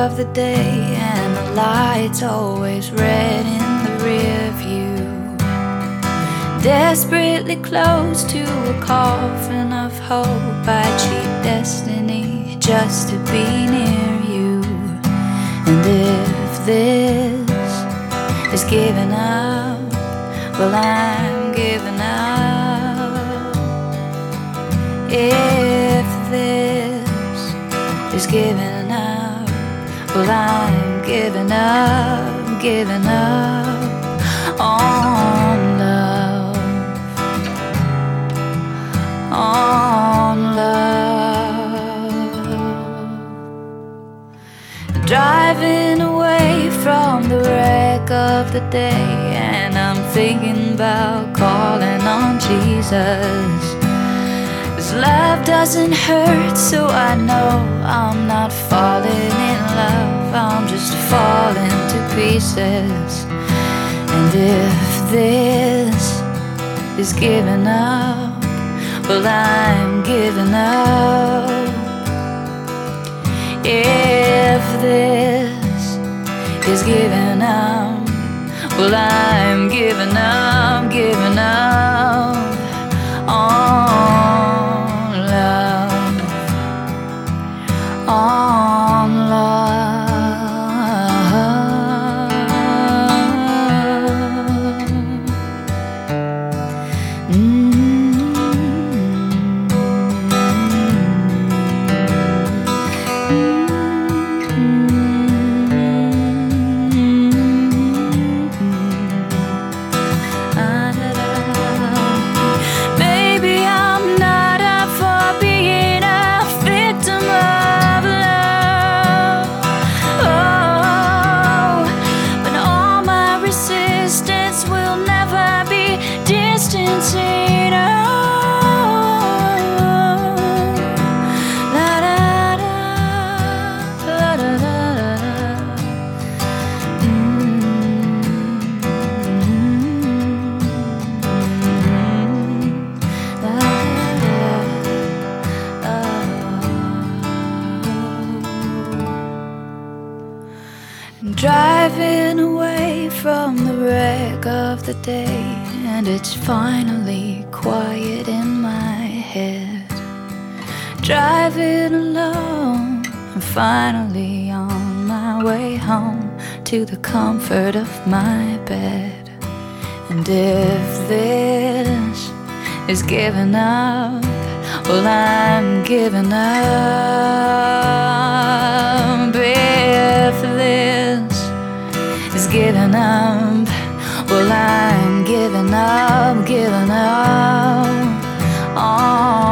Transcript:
of the day, and the light's always red in the rear view. Desperately close to a coffin of hope, I cheat destiny just to be near you. And if this is giving up, well, I'm giving up. If this is giving up, well, I'm giving up, giving up on love, on love. Driving away from the wreck of the day, and I'm thinking about calling on Jesus. 'Cause love doesn't hurt, so I know I'm not falling in love, I'm just falling to pieces. And if this is giving up, well, I'm giving up. If this is giving up, well, I'm giving up, giving up on love, on love. Driving away from the wreck of the day, and it's finally quiet in my head. Driving alone, I'm finally on my way home to the comfort of my bed. And if this is giving up, well, I'm giving up. If this is giving up, well, I'm giving up, giving up.